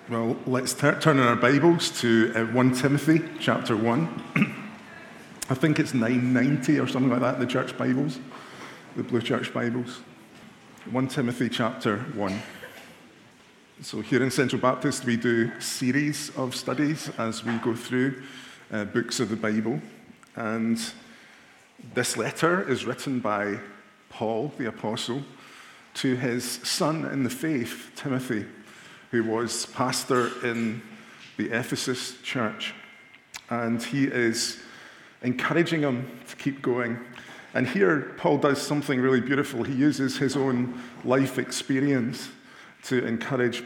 Well, let's turn in our Bibles to 1 Timothy chapter 1. I think it's 990 or something like that, the church Bibles, the Blue Church Bibles. 1 Timothy chapter 1. So here in Central Baptist, we do series of studies as we go through books of the Bible. And this letter is written by Paul, the apostle, to his son in the faith, Timothy, who was pastor in the Ephesus church. And he is encouraging him to keep going. And here, Paul does something really beautiful. He uses his own life experience to encourage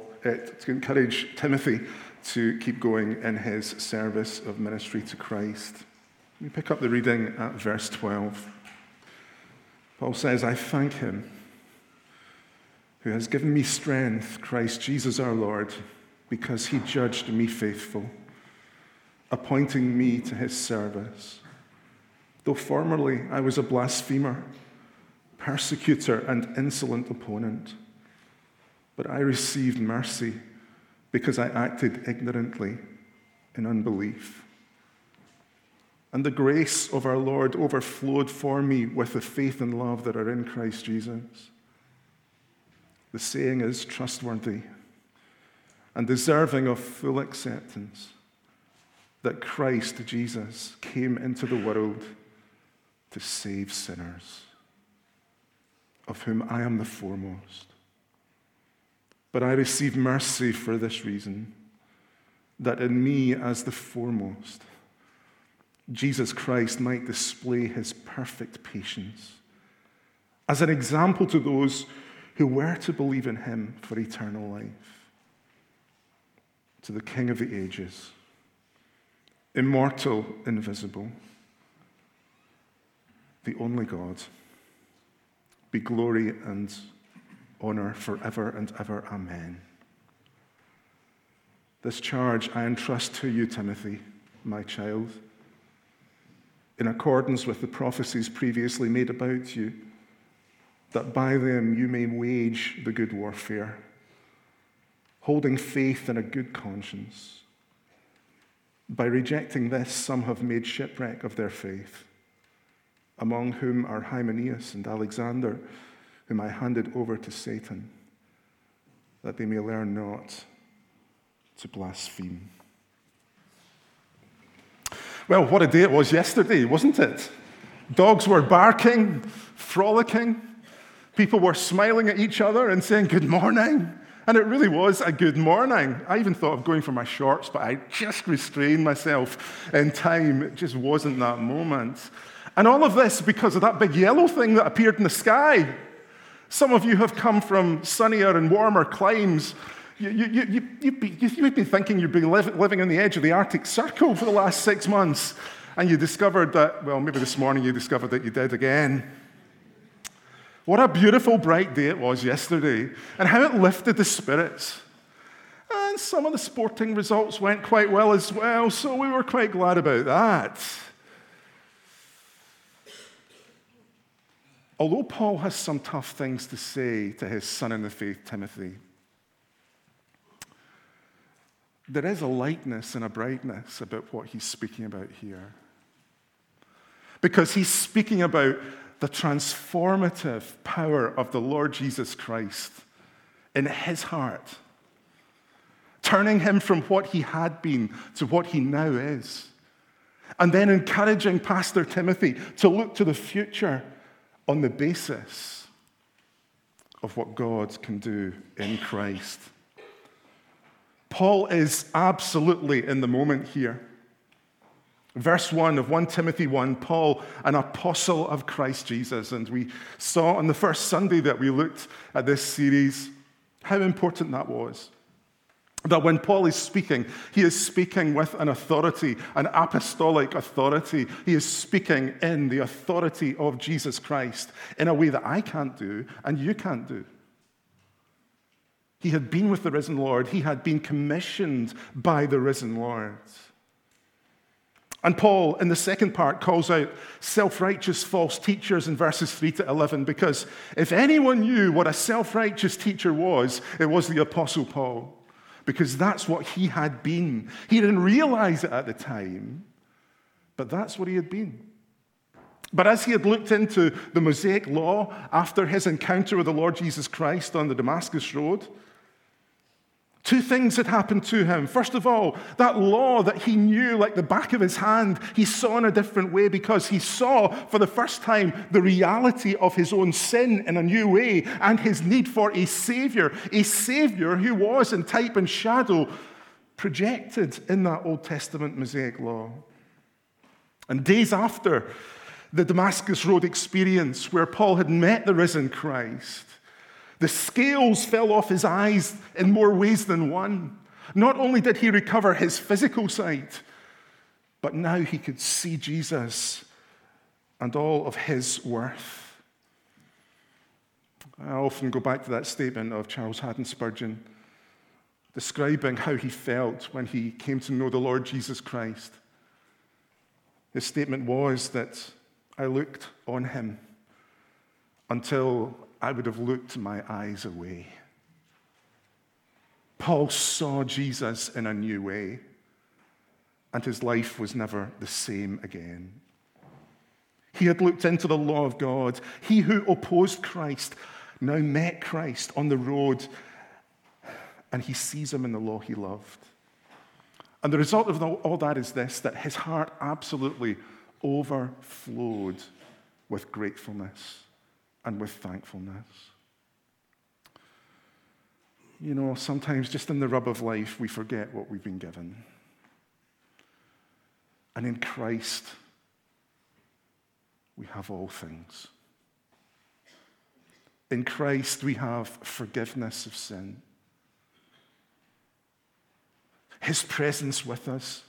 Timothy to keep going in his service of ministry to Christ. We pick up the reading at verse 12. Paul says, "I thank him who has given me strength, Christ Jesus our Lord, because he judged me faithful, appointing me to his service. Though formerly I was a blasphemer, persecutor, and insolent opponent, but I received mercy because I acted ignorantly in unbelief. And the grace of our Lord overflowed for me with the faith and love that are in Christ Jesus. The saying is trustworthy and deserving of full acceptance that Christ Jesus came into the world to save sinners, of whom I am the foremost. But I receive mercy for this reason, that in me as the foremost, Jesus Christ might display his perfect patience as an example to those who were to believe in him for eternal life. To the King of the ages, immortal, invisible, the only God, be glory and honor forever and ever. Amen. This charge I entrust to you, Timothy, my child, in accordance with the prophecies previously made about you, that by them you may wage the good warfare, holding faith and a good conscience. By rejecting this, some have made shipwreck of their faith, among whom are Hymenaeus and Alexander, whom I handed over to Satan, that they may learn not to blaspheme." Well, what a day it was yesterday, wasn't it? Dogs were barking, frolicking. People were smiling at each other and saying good morning. And it really was a good morning. I even thought of going for my shorts, but I just restrained myself in time. It just wasn't that moment. And all of this because of that big yellow thing that appeared in the sky. Some of you have come from sunnier and warmer climes. You've been thinking you've been living on the edge of the Arctic Circle for the last 6 months. And you discovered that, well, maybe this morning you discovered that you did again. What a beautiful, bright day it was yesterday, and how it lifted the spirits. And some of the sporting results went quite well as well, so we were quite glad about that. Although Paul has some tough things to say to his son in the faith, Timothy, there is a lightness and a brightness about what he's speaking about here. Because he's speaking about the transformative power of the Lord Jesus Christ in his heart, turning him from what he had been to what he now is, and then encouraging Pastor Timothy to look to the future on the basis of what God can do in Christ. Paul is absolutely in the moment here. Verse 1 of 1 Timothy 1, Paul, an apostle of Christ Jesus. And we saw on the first Sunday that we looked at this series how important that was. That when Paul is speaking, he is speaking with an authority, an apostolic authority. He is speaking in the authority of Jesus Christ in a way that I can't do and you can't do. He had been with the risen Lord. He had been commissioned by the risen Lord. And Paul, in the second part, calls out self-righteous false teachers in verses 3 to 11, because if anyone knew what a self-righteous teacher was, it was the Apostle Paul. because that's what he had been. He didn't realize it at the time, but that's what he had been. But as he had looked into the Mosaic law after his encounter with the Lord Jesus Christ on the Damascus Road, two things had happened to him. First of all, that law that he knew like the back of his hand, he saw in a different way because he saw for the first time the reality of his own sin in a new way and his need for a Savior who was in type and shadow projected in that Old Testament Mosaic law. And days after the Damascus Road experience where Paul had met the risen Christ, the scales fell off his eyes in more ways than one. Not only did he recover his physical sight, but now he could see Jesus and all of his worth. I often go back to that statement of Charles Haddon Spurgeon describing how he felt when he came to know the Lord Jesus Christ. His statement was that I looked on him until I would have looked my eyes away. Paul saw Jesus in a new way, and his life was never the same again. He had looked into the law of God. He who opposed Christ now met Christ on the road, and he sees him in the law he loved. And the result of all that is this, that his heart absolutely overflowed with gratefulness and with thankfulness. You know, sometimes just in the rub of life, we forget what we've been given. And in Christ, we have all things. In Christ, we have forgiveness of sin, his presence with us,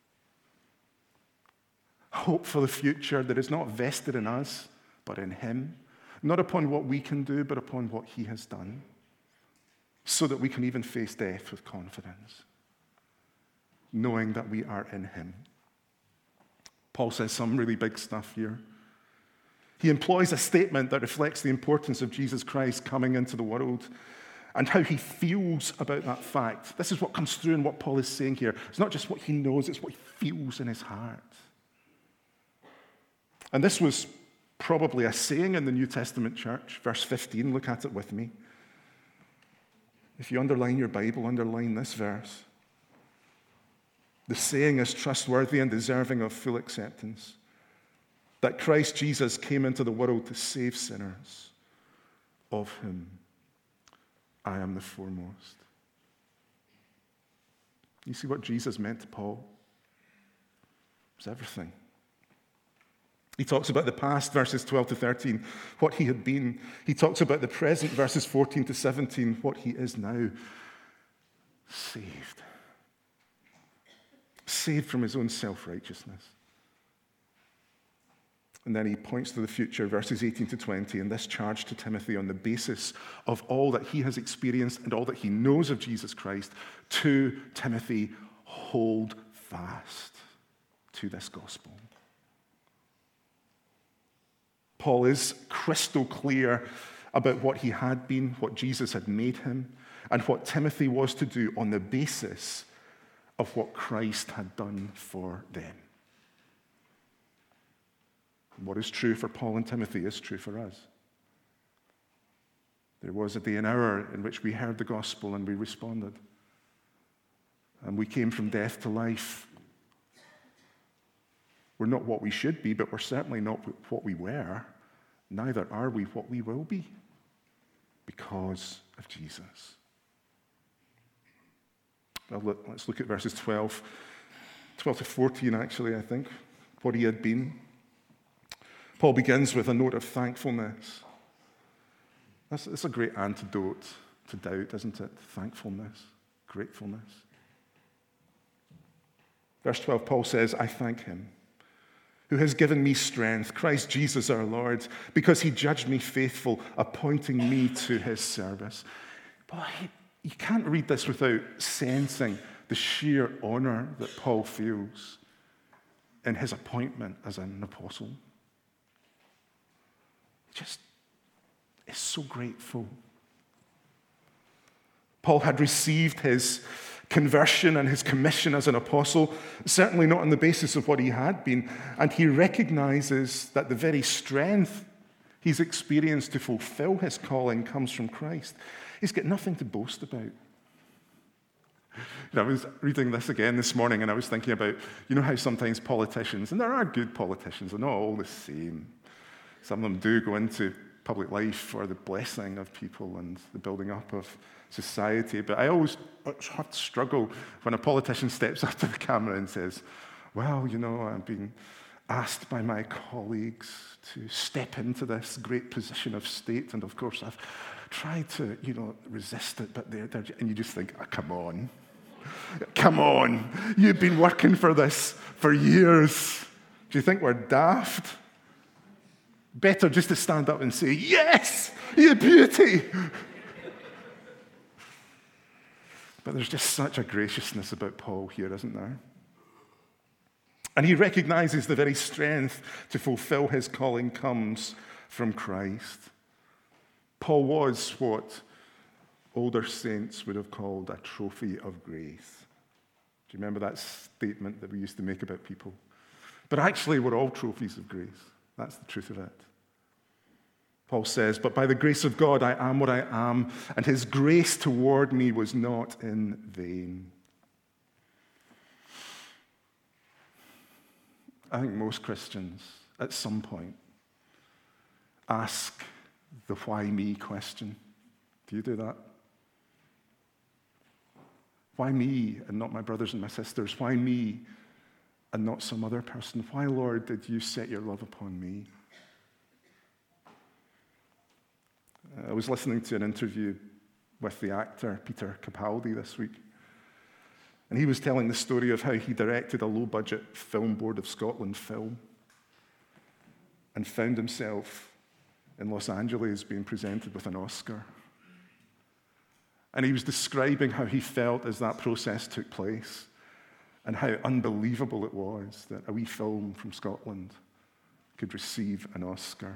hope for the future that is not vested in us, but in him, not upon what we can do, but upon what he has done, so that we can even face death with confidence, knowing that we are in him. Paul says some really big stuff here. He employs a statement that reflects the importance of Jesus Christ coming into the world and how he feels about that fact. This is what comes through in what Paul is saying here. It's not just what he knows, it's what he feels in his heart. And this was probably a saying in the New Testament church. Verse 15, look at it with me. If you underline your Bible, underline this verse. The saying is trustworthy and deserving of full acceptance, that Christ Jesus came into the world to save sinners, of whom I am the foremost. You see what Jesus meant to Paul? It was everything. He talks about the past, verses 12 to 13, what he had been. He talks about the present, verses 14 to 17, what he is now. Saved. Saved from his own self-righteousness. And then he points to the future, verses 18 to 20, and this charge to Timothy on the basis of all that he has experienced and all that he knows of Jesus Christ. To Timothy, hold fast to this gospel. Paul is crystal clear about what he had been, what Jesus had made him, and what Timothy was to do on the basis of what Christ had done for them. What is true for Paul and Timothy is true for us. There was a day and hour in which we heard the gospel and we responded. And we came from death to life. We're not what we should be, but we're certainly not what we were. Neither are we what we will be because of Jesus. Well, let's look at verses 12 to 14, actually, I think, what he had been. Paul begins with a note of thankfulness. That's a great antidote to doubt, isn't it? Thankfulness, gratefulness. Verse 12, Paul says, I thank him who has given me strength, Christ Jesus our Lord, because he judged me faithful, appointing me to his service. Boy, you can't read this without sensing the sheer honor that Paul feels in his appointment as an apostle. Just is so grateful. Paul had received his conversion and his commission as an apostle, certainly not on the basis of what he had been. And he recognizes that the very strength he's experienced to fulfill his calling comes from Christ. He's got nothing to boast about. I was reading this again this morning, and I was thinking about, how sometimes politicians, and there are good politicians, they're not all the same. Some of them do go into public life for the blessing of people and the building up of society. But I always have to struggle when a politician steps up to the camera and says, well, I've been asked by my colleagues to step into this great position of state, and of course I've tried to, resist it, but and you just think, come on. Come on, you've been working for this for years. Do you think we're daft? Better just to stand up and say, yes, you beauty. But there's just such a graciousness about Paul here, isn't there? And he recognizes the very strength to fulfill his calling comes from Christ. Paul was what older saints would have called a trophy of grace. Do you remember that statement that we used to make about people? But actually, we're all trophies of grace. That's the truth of it. Paul says, but by the grace of God, I am what I am, and his grace toward me was not in vain. I think most Christians, at some point, ask the why me question. Do you do that? Why me and not my brothers and my sisters? Why me and not some other person? Why, Lord, did you set your love upon me? I was listening to an interview with the actor Peter Capaldi this week, and he was telling the story of how he directed a low-budget Film Board of Scotland film and found himself in Los Angeles being presented with an Oscar. And he was describing how he felt as that process took place and how unbelievable it was that a wee film from Scotland could receive an Oscar.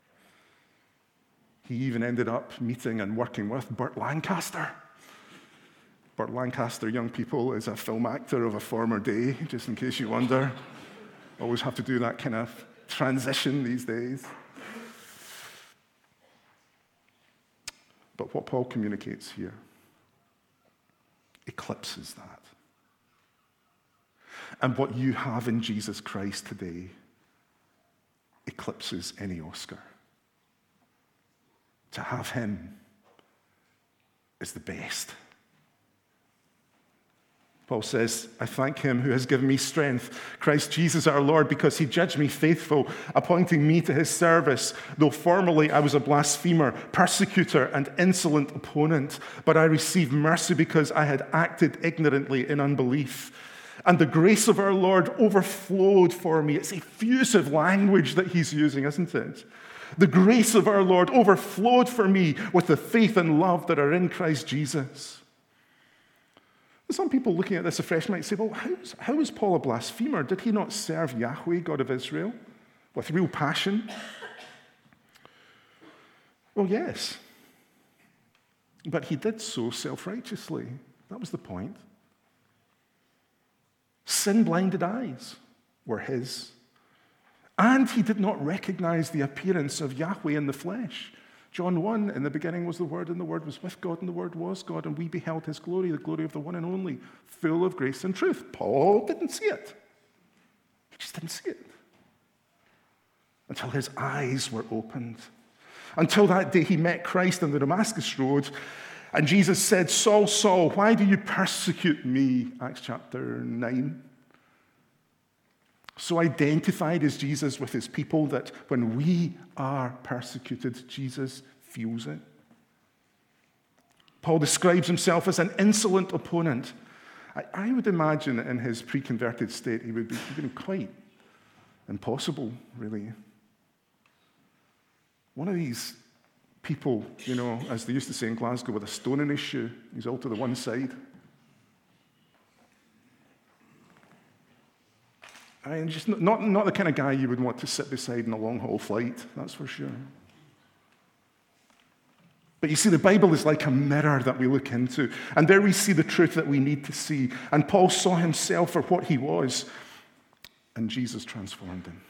He even ended up meeting and working with Burt Lancaster. Burt Lancaster, young people, is a film actor of a former day, just in case you wonder. Always have to do that kind of transition these days. But what Paul communicates here eclipses that. And what you have in Jesus Christ today eclipses any Oscar. To have him is the best. Paul says, I thank him who has given me strength, Christ Jesus our Lord, because he judged me faithful, appointing me to his service, though formerly I was a blasphemer, persecutor, and insolent opponent. But I received mercy because I had acted ignorantly in unbelief. And the grace of our Lord overflowed for me. It's effusive language that he's using, isn't it? The grace of our Lord overflowed for me with the faith and love that are in Christ Jesus. Some people looking at this afresh might say, well, how is Paul a blasphemer? Did he not serve Yahweh, God of Israel, with real passion? Well, yes. But he did so self-righteously. That was the point. Sin-blinded eyes were his. And he did not recognize the appearance of Yahweh in the flesh. John 1, in the beginning was the Word, and the Word was with God, and the Word was God, and we beheld his glory, the glory of the one and only, full of grace and truth. Paul didn't see it. He just didn't see it. Until his eyes were opened. Until that day he met Christ on the Damascus Road, and Jesus said, Saul, Saul, why do you persecute me? Acts chapter 9. So identified is Jesus with his people that when we are persecuted, Jesus feels it. Paul describes himself as an insolent opponent. I would imagine in his pre-converted state, he would be quite impossible, really. One of these people, as they used to say in Glasgow, with a stone in his shoe, he's all to the one side. And just not the kind of guy you would want to sit beside in a long-haul flight, that's for sure. But you see, the Bible is like a mirror that we look into, and there we see the truth that we need to see. And Paul saw himself for what he was, and Jesus transformed him.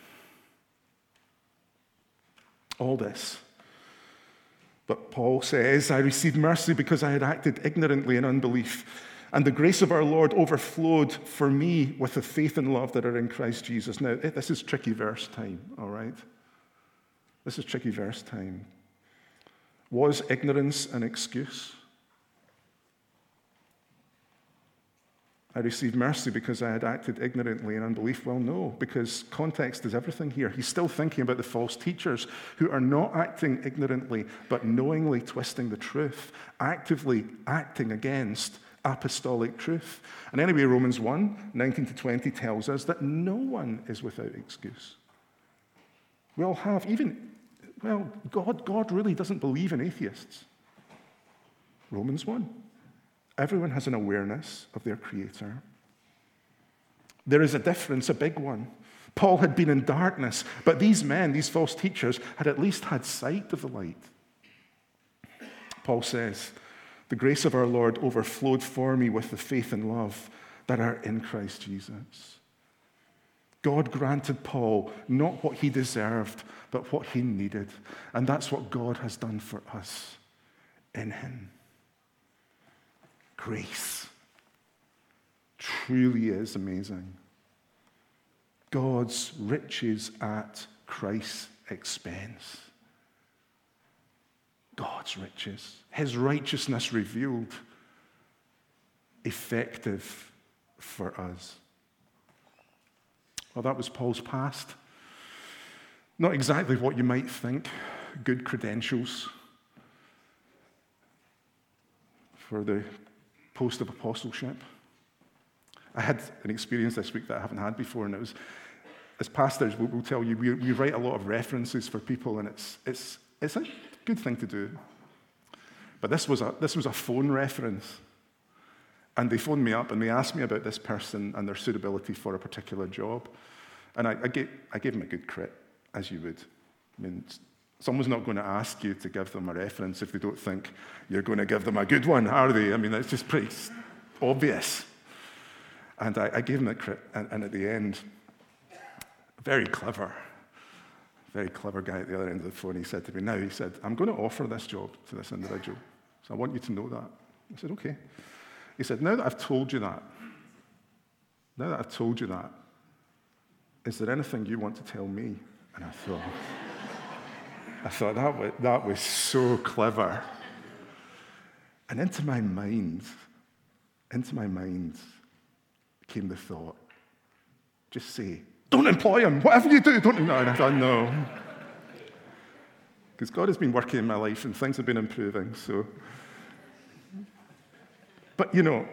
All this. But Paul says, I received mercy because I had acted ignorantly in unbelief. And the grace of our Lord overflowed for me with the faith and love that are in Christ Jesus. Now, this is tricky verse time, all right? This is tricky verse time. Was ignorance an excuse? I received mercy because I had acted ignorantly in unbelief. Well, no, because context is everything here. He's still thinking about the false teachers who are not acting ignorantly, but knowingly twisting the truth, actively acting against apostolic truth. And anyway, Romans 1, 19 to 20 tells us that no one is without excuse. We all have, God really doesn't believe in atheists. Romans 1. Everyone has an awareness of their Creator. There is a difference, a big one. Paul had been in darkness, but these men, these false teachers, had at least had sight of the light. Paul says, the grace of our Lord overflowed for me with the faith and love that are in Christ Jesus. God granted Paul not what he deserved, but what he needed. And that's what God has done for us in him. Grace truly is amazing. God's riches at Christ's expense. God's riches, his righteousness revealed, effective for us. Well, that was Paul's past. Not exactly what you might think, good credentials for the post of apostleship. I had an experience this week that I haven't had before, and it was, as pastors, we'll tell you, we write a lot of references for people, and it's a good thing to do. But this was a phone reference. And they phoned me up and they asked me about this person and their suitability for a particular job. And I gave them a good crit, as you would. I mean, someone's not going to ask you to give them a reference if they don't think you're going to give them a good one, are they? I mean, it's just pretty obvious. And I gave them a crit, and at the end, very clever guy at the other end of the phone, he said to me, I'm going to offer this job to this individual, so I want you to know that. I said, okay. He said, now that I've told you that, is there anything you want to tell me? And I thought that was so clever. And into my mind came the thought, just say, don't employ him, whatever you do, don't. No. And I thought, no. Because God has been working in my life and things have been improving, so. But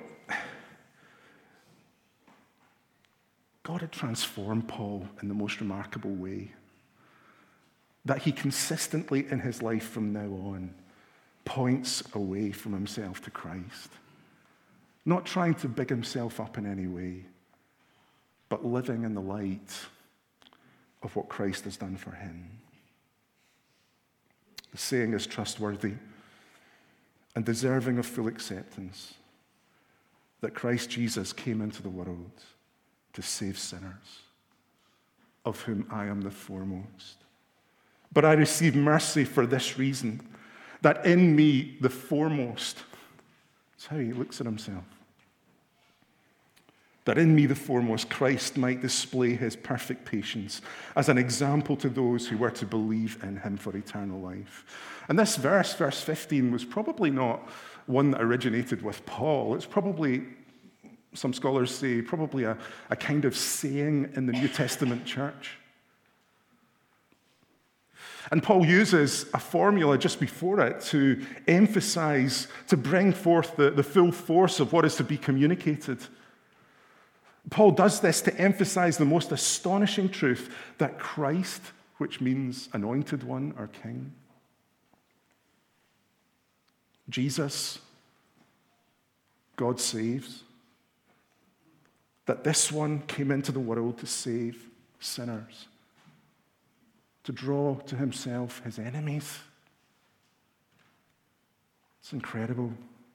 God had transformed Paul in the most remarkable way, that he consistently in his life from now on points away from himself to Christ, not trying to big himself up in any way, but living in the light of what Christ has done for him. The saying is trustworthy and deserving of full acceptance, that Christ Jesus came into the world to save sinners, of whom I am the foremost. But I receive mercy for this reason, that in me, the foremost, that's how he looks at himself, that in me, the foremost, Christ might display his perfect patience as an example to those who were to believe in him for eternal life. And this verse 15, was probably not one that originated with Paul. It's probably, some scholars say, probably a kind of saying in the New Testament church. And Paul uses a formula just before it to emphasize, to bring forth the full force of what is to be communicated. Paul does this to emphasize the most astonishing truth that Christ, which means anointed one or king, Jesus, God saves, that this one came into the world to save sinners, to draw to himself his enemies, It's incredible.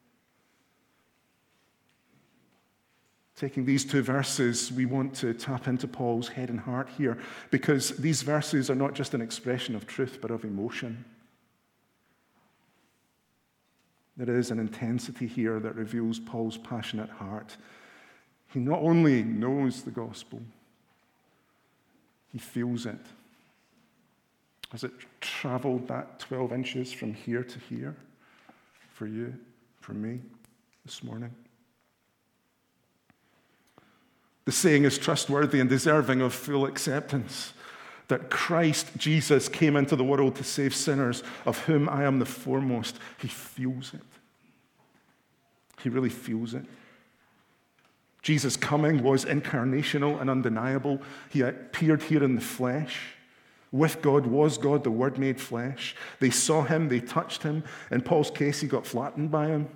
Taking these two verses, we want to tap into Paul's head and heart here, because these verses are not just an expression of truth, but of emotion. There is an intensity here that reveals Paul's passionate heart. He not only knows the gospel, he feels it. Has it traveled that 12 inches from here to here for you, for me, this morning? The saying is trustworthy and deserving of full acceptance, that Christ Jesus came into the world to save sinners, of whom I am the foremost. He feels it. He really feels it. Jesus' coming was incarnational and undeniable. He appeared here in the flesh. With God was God, the Word made flesh. They saw him, they touched him. In Paul's case, he got flattened by him.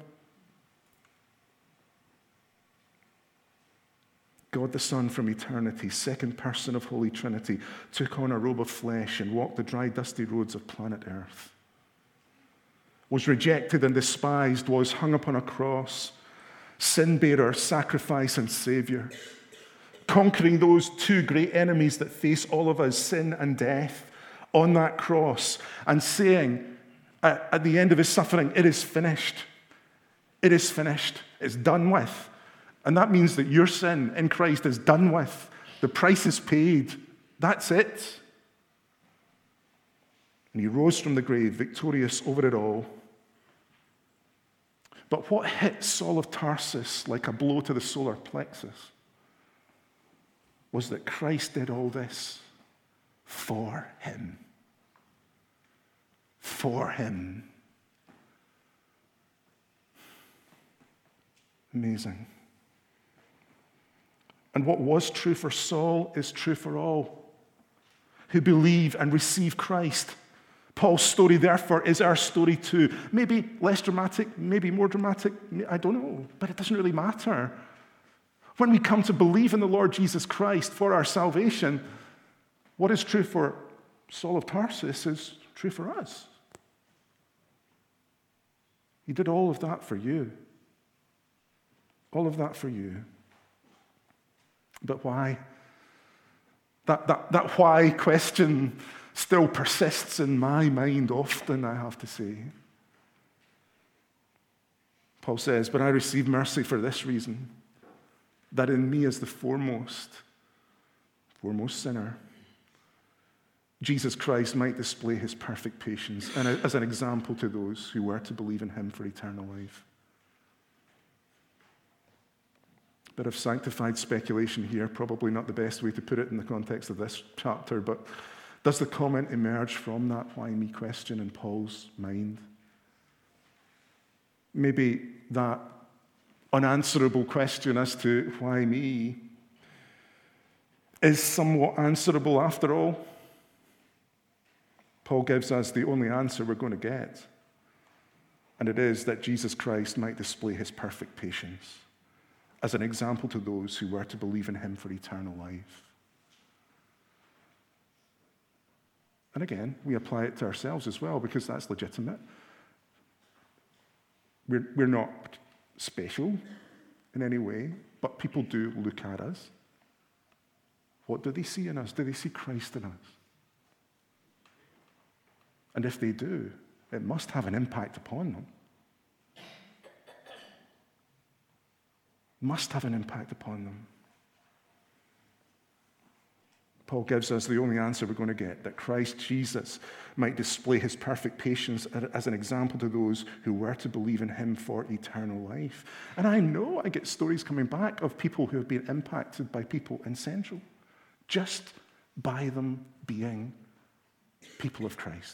God the Son from eternity, second person of Holy Trinity, took on a robe of flesh and walked the dry, dusty roads of planet Earth. Was rejected and despised, was hung upon a cross, sin-bearer, sacrifice, and Savior, conquering those two great enemies that face all of us, sin and death, on that cross, and saying at the end of his suffering, it is finished. It is finished. It's done with. And that means that your sin in Christ is done with. The price is paid. That's it. And he rose from the grave, victorious over it all. But what hit Saul of Tarsus like a blow to the solar plexus was that Christ did all this for him. For him. Amazing. And what was true for Saul is true for all who believe and receive Christ. Paul's story, therefore, is our story too. Maybe less dramatic, maybe more dramatic, I don't know, but it doesn't really matter. When we come to believe in the Lord Jesus Christ for our salvation, what is true for Saul of Tarsus is true for us. He did all of that for you. All of that for you. But why? That why question still persists in my mind often, I have to say. Paul says, but I received mercy for this reason, that in me as the foremost sinner, Jesus Christ might display his perfect patience and as an example to those who were to believe in him for eternal life. Bit of sanctified speculation here, probably not the best way to put it in the context of this chapter, but does the comment emerge from that why me question in Paul's mind? Maybe that unanswerable question as to why me is somewhat answerable after all. Paul gives us the only answer we're going to get, and it is that Jesus Christ might display his perfect patience as an example to those who were to believe in him for eternal life. And again, we apply it to ourselves as well, because that's legitimate. We're not special in any way, but people do look at us. What do they see in us? Do they see Christ in us? And if they do, it must have an impact upon them. Must have an impact upon them. Paul gives us the only answer we're going to get, that Christ Jesus might display his perfect patience as an example to those who were to believe in him for eternal life. And I know I get stories coming back of people who have been impacted by people in Central, just by them being people of Christ.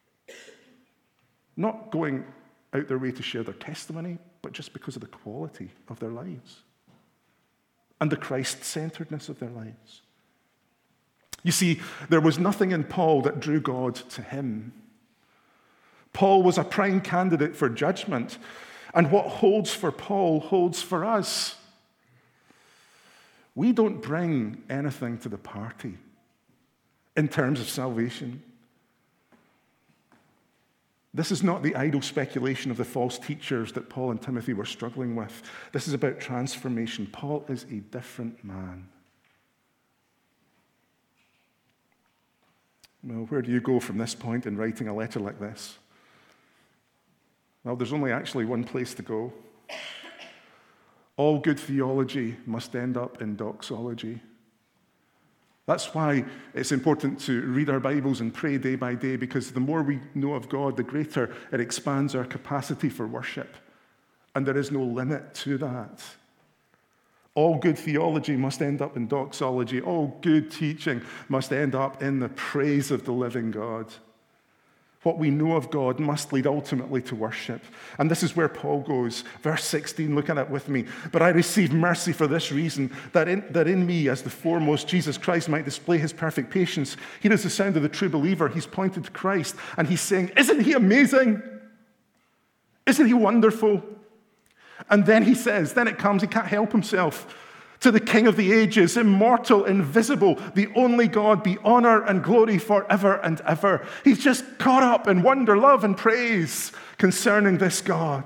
Not going out their way to share their testimony, but just because of the quality of their lives and the Christ-centeredness of their lives. You see, there was nothing in Paul that drew God to him. Paul was a prime candidate for judgment, and what holds for Paul holds for us. We don't bring anything to the party in terms of salvation. This is not the idle speculation of the false teachers that Paul and Timothy were struggling with. This is about transformation. Paul is a different man. Well, where do you go from this point in writing a letter like this? Well, there's only actually one place to go. All good theology must end up in doxology. That's why it's important to read our Bibles and pray day by day, because the more we know of God, the greater it expands our capacity for worship. And there is no limit to that. All good theology must end up in doxology. All good teaching must end up in the praise of the living God. What we know of God must lead ultimately to worship. And this is where Paul goes. Verse 16, look at it with me. But I received mercy for this reason, that in me, as the foremost, Jesus Christ might display his perfect patience. Here is the sound of the true believer. He's pointed to Christ, and he's saying, isn't he amazing? Isn't he wonderful? And then he says, then it comes, he can't help himself. To the King of the ages, immortal, invisible, the only God, be honor and glory forever and ever. He's just caught up in wonder, love, and praise concerning this God.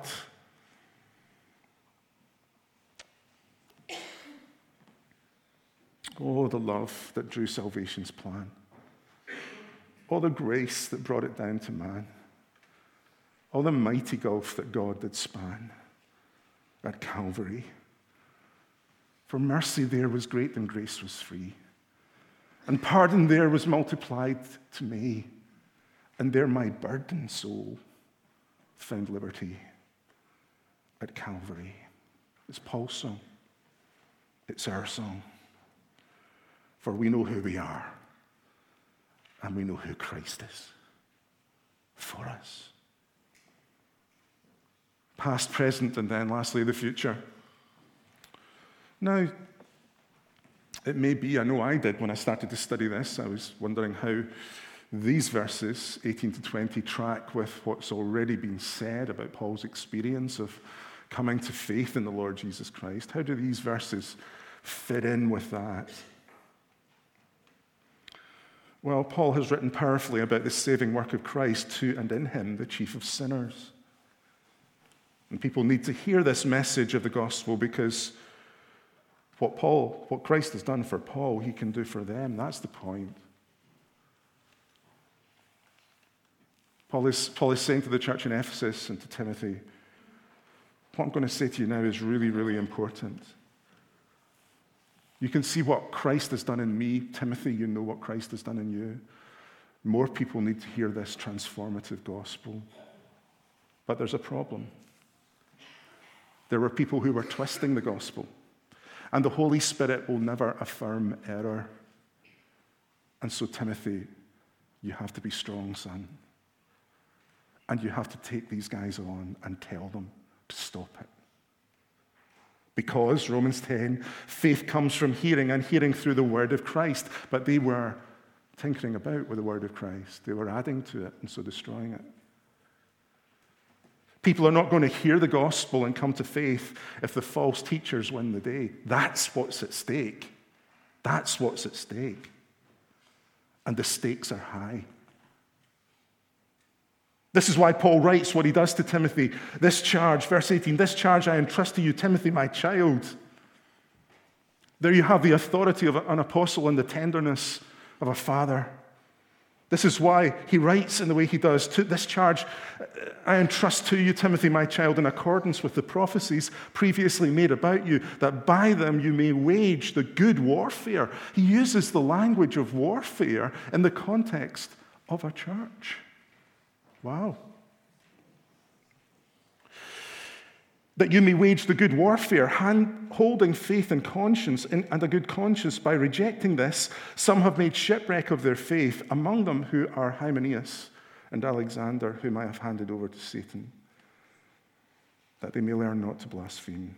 Oh, the love that drew salvation's plan. Oh, the grace that brought it down to man. Oh, the mighty gulf that God did span at Calvary. For mercy there was great and grace was free. And pardon there was multiplied to me. And there my burdened soul found liberty at Calvary. It's Paul's song. It's our song. For we know who we are. And we know who Christ is for us. Past, present, and then lastly the future. Now, it may be, I know I did when I started to study this, I was wondering how these verses, 18 to 20, track with what's already been said about Paul's experience of coming to faith in the Lord Jesus Christ. How do these verses fit in with that? Well, Paul has written powerfully about the saving work of Christ to and in him, the chief of sinners. And people need to hear this message of the gospel, because what Christ has done for Paul, he can do for them. That's the point. Paul is saying to the church in Ephesus and to Timothy, what I'm going to say to you now is really, really important. You can see what Christ has done in me. Timothy, you know what Christ has done in you. More people need to hear this transformative gospel. But there's a problem. There were people who were twisting the gospel. And the Holy Spirit will never affirm error. And so, Timothy, you have to be strong, son. And you have to take these guys on and tell them to stop it. Because, Romans 10, faith comes from hearing, and hearing through the word of Christ. But they were tinkering about with the word of Christ. They were adding to it and so destroying it. People are not going to hear the gospel and come to faith if the false teachers win the day. That's what's at stake. That's what's at stake. And the stakes are high. This is why Paul writes what he does to Timothy. This charge, verse 18, this charge I entrust to you, Timothy, my child. There you have the authority of an apostle and the tenderness of a father. This is why he writes in the way he does. This charge I entrust to you, Timothy, my child, in accordance with the prophecies previously made about you, that by them you may wage the good warfare. He uses the language of warfare in the context of a church. Wow. That you may wage the good warfare, holding faith and conscience, and a good conscience. By rejecting this, some have made shipwreck of their faith, among them who are Hymenaeus and Alexander, whom I have handed over to Satan, that they may learn not to blaspheme.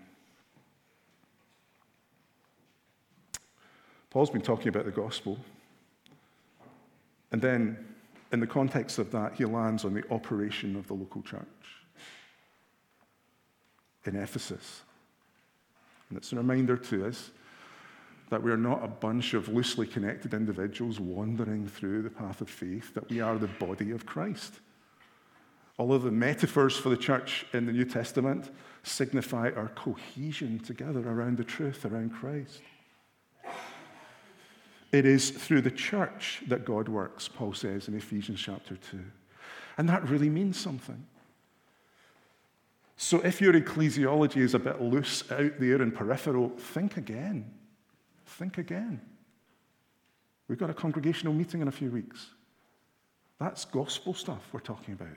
Paul's been talking about the gospel, and then in the context of that, he lands on the operation of the local church in Ephesus. And it's a reminder to us that we are not a bunch of loosely connected individuals wandering through the path of faith, that we are the body of Christ. All of the metaphors for the church in the New Testament signify our cohesion together around the truth, around Christ. It is through the church that God works, Paul says in Ephesians chapter 2. And that really means something. So if your ecclesiology is a bit loose out there and peripheral, think again. Think again. We've got a congregational meeting in a few weeks. That's gospel stuff we're talking about.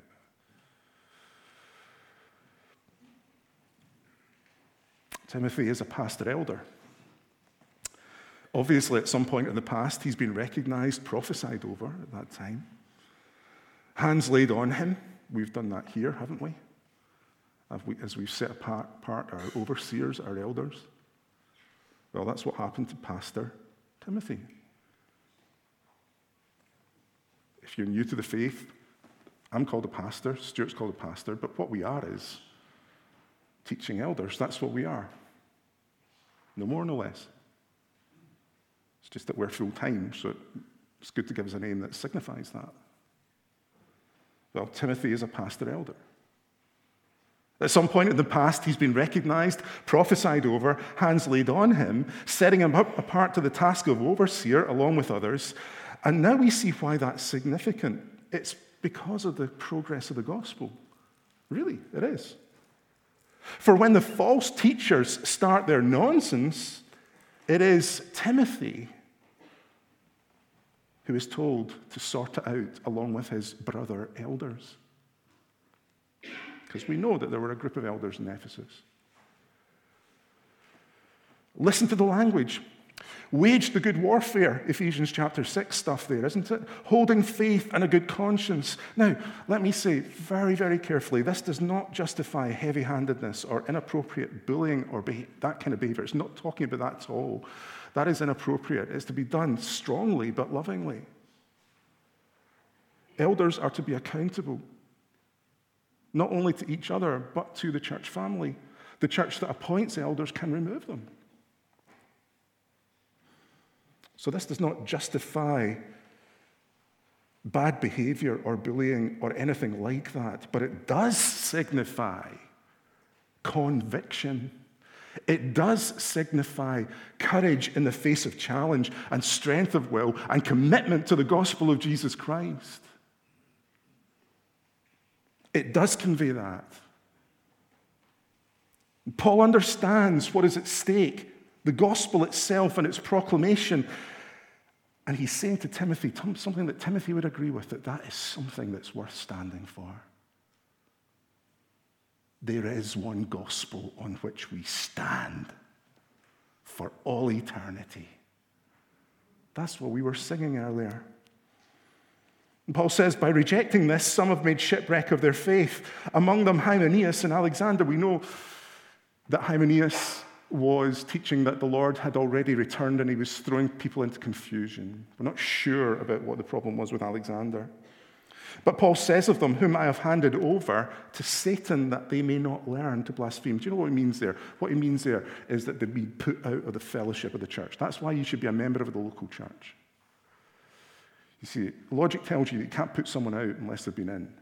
Timothy is a pastor elder. Obviously, at some point in the past, he's been recognized, prophesied over at that time. Hands laid on him. We've done that here, haven't we? As we've set apart our overseers, our elders. Well, that's what happened to Pastor Timothy. If you're new to the faith, I'm called a pastor, Stuart's called a pastor, but what we are is teaching elders. That's what we are. No more, no less. It's just that we're full-time, so it's good to give us a name that signifies that. Well, Timothy is a pastor elder. At some point in the past, he's been recognized, prophesied over, hands laid on him, setting him up apart to the task of overseer along with others. And now we see why that's significant. It's because of the progress of the gospel. Really, it is. For when the false teachers start their nonsense, it is Timothy who is told to sort it out along with his brother elders. Because we know that there were a group of elders in Ephesus. Listen to the language. Wage the good warfare, Ephesians chapter 6 stuff there, isn't it? Holding faith and a good conscience. Now, let me say very, very carefully, this does not justify heavy-handedness or inappropriate bullying or that kind of behavior. It's not talking about that at all. That is inappropriate. It's to be done strongly but lovingly. Elders are to be accountable, not only to each other, but to the church family. The church that appoints elders can remove them. So this does not justify bad behavior or bullying or anything like that, but it does signify conviction. It does signify courage in the face of challenge and strength of will and commitment to the gospel of Jesus Christ. It does convey that. Paul understands what is at stake, the gospel itself and its proclamation. And he's saying to Timothy, something that Timothy would agree with, that is something that's worth standing for. There is one gospel on which we stand for all eternity. That's what we were singing earlier. And Paul says, by rejecting this, some have made shipwreck of their faith. Among them, Hymenaeus and Alexander. We know that Hymenaeus was teaching that the Lord had already returned and he was throwing people into confusion. We're not sure about what the problem was with Alexander. But Paul says of them, whom I have handed over to Satan that they may not learn to blaspheme. Do you know what he means there? What he means there is that they've been put out of the fellowship of the church. That's why you should be a member of the local church. You see, logic tells you that you can't put someone out unless they've been in.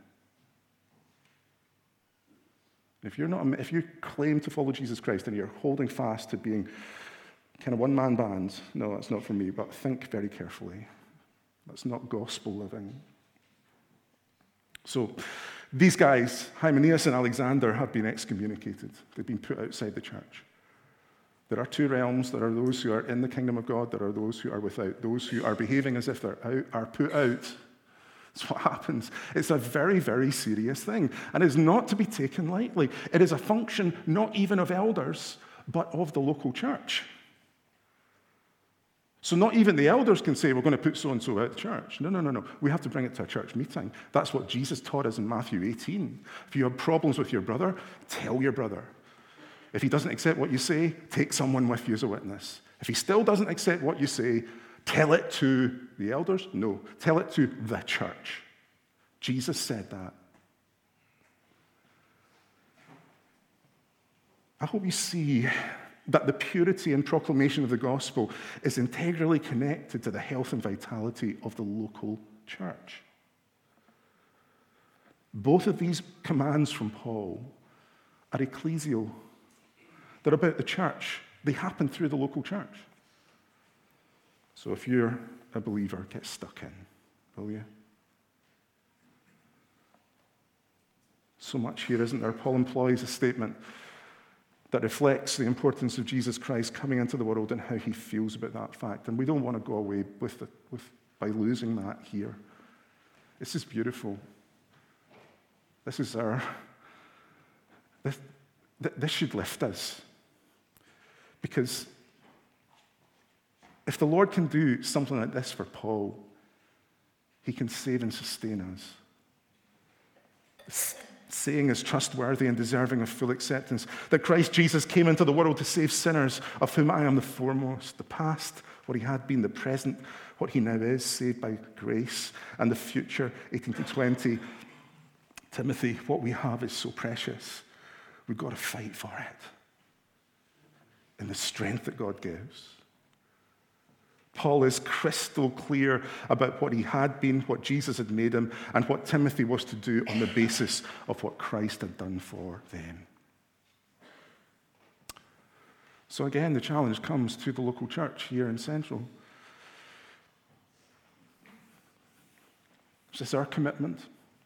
If you claim to follow Jesus Christ and you're holding fast to being kind of one-man bands, no, that's not for me, but think very carefully. That's not gospel living. So these guys, Hymenaeus and Alexander, have been excommunicated. They've been put outside the church. There are two realms. There are those who are in the kingdom of God. There are those who are without. Those who are behaving as if they're out are put out. That's what happens. It's a very, very serious thing. And it's not to be taken lightly. It is a function not even of elders, but of the local church. So not even the elders can say, we're going to put so-and-so out of church. No. We have to bring it to a church meeting. That's what Jesus taught us in Matthew 18. If you have problems with your brother, tell your brother. If he doesn't accept what you say, take someone with you as a witness. If he still doesn't accept what you say, tell it to the elders? No, tell it to the church. Jesus said that. I hope you see that the purity and proclamation of the gospel is integrally connected to the health and vitality of the local church. Both of these commands from Paul are ecclesial. They're about the church. They happen through the local church. So if you're a believer, get stuck in, will you? So much here, isn't there? Paul employs a statement that reflects the importance of Jesus Christ coming into the world and how he feels about that fact. And we don't want to go away by losing that here. This is beautiful. This is this should lift us. Because if the Lord can do something like this for Paul, he can save and sustain us. Saying is trustworthy and deserving of full acceptance, that Christ Jesus came into the world to save sinners, of whom I am the foremost. The past, what he had been; the present, what he now is, saved by grace; and the future, 18 to 20. Timothy, what we have is so precious. We've got to fight for it in the strength that God gives. Paul is crystal clear about what he had been, what Jesus had made him, and what Timothy was to do on the basis of what Christ had done for them. So again, the challenge comes to the local church here in Central. Is this our commitment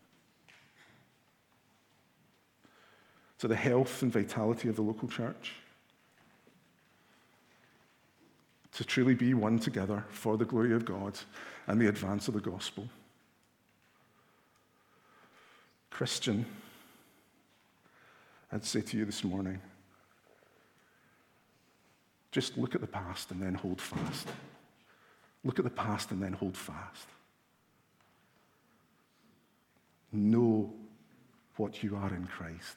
to the health and vitality of the local church? To truly be one together for the glory of God and the advance of the gospel. Christian, I'd say to you this morning, just look at the past and then hold fast. Look at the past and then hold fast. Know what you are in Christ.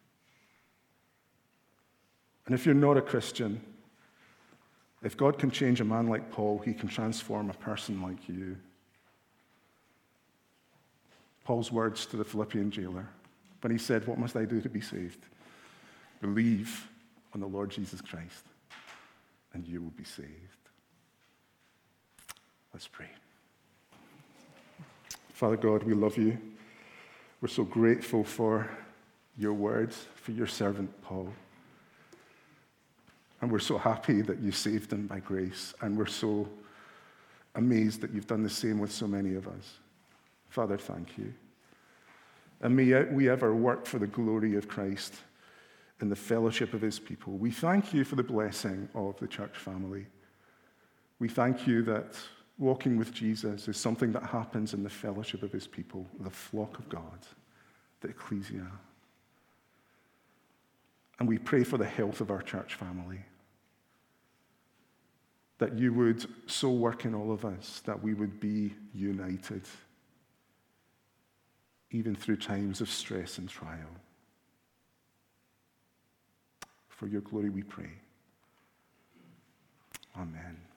And if you're not a Christian, if God can change a man like Paul, he can transform a person like you. Paul's words to the Philippian jailer when he said, "What must I do to be saved?" Believe on the Lord Jesus Christ, and you will be saved. Let's pray. Father God, we love you. We're so grateful for your words, for your servant Paul. And we're so happy that you saved him by grace. And we're so amazed that you've done the same with so many of us. Father, thank you. And may we ever work for the glory of Christ in the fellowship of his people. We thank you for the blessing of the church family. We thank you that walking with Jesus is something that happens in the fellowship of his people, the flock of God, the ecclesia. And we pray for the health of our church family, that you would so work in all of us that we would be united, even through times of stress and trial. For your glory we pray. Amen.